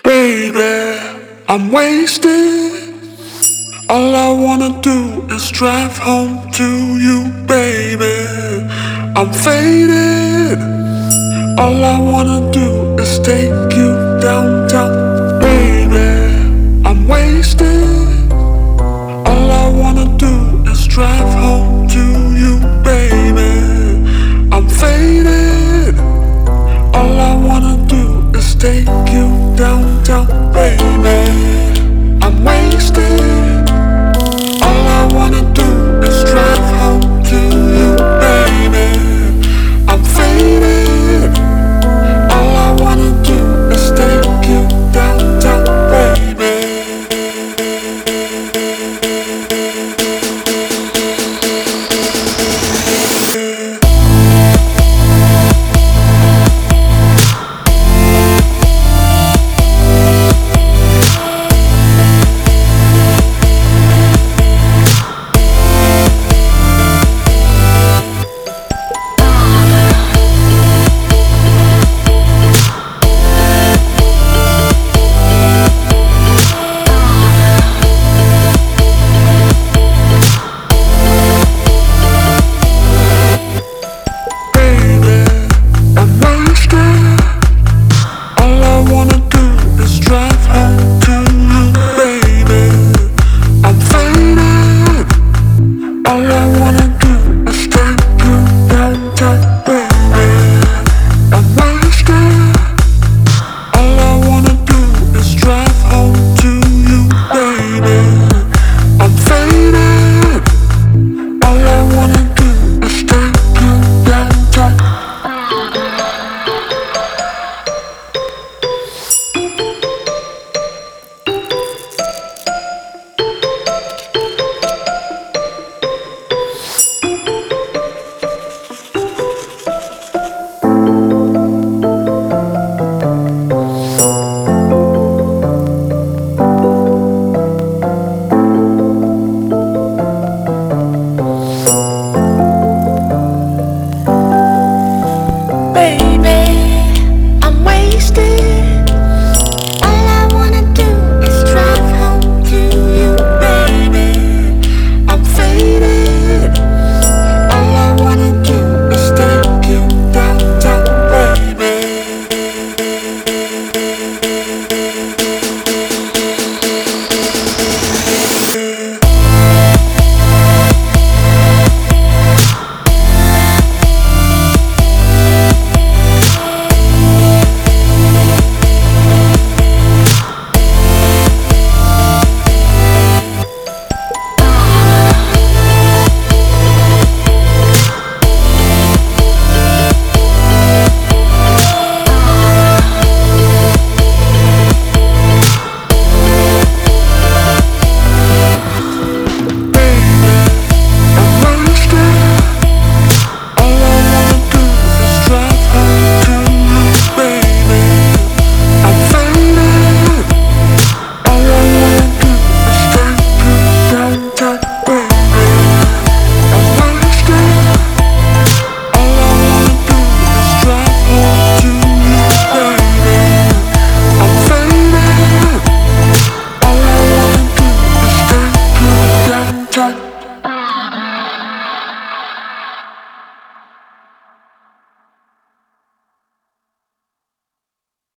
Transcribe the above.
Baby, I'm wasted. All I wanna do is drive home to you, baby. I'm faded. All I wanna do is take you downtown, baby. I'm wasted. All I wanna do is drive home to you, baby. I'm faded. All I wanna do is take you downtown, baby. I'm wasted. All I wanna do is drive home to you, baby. I'm faded.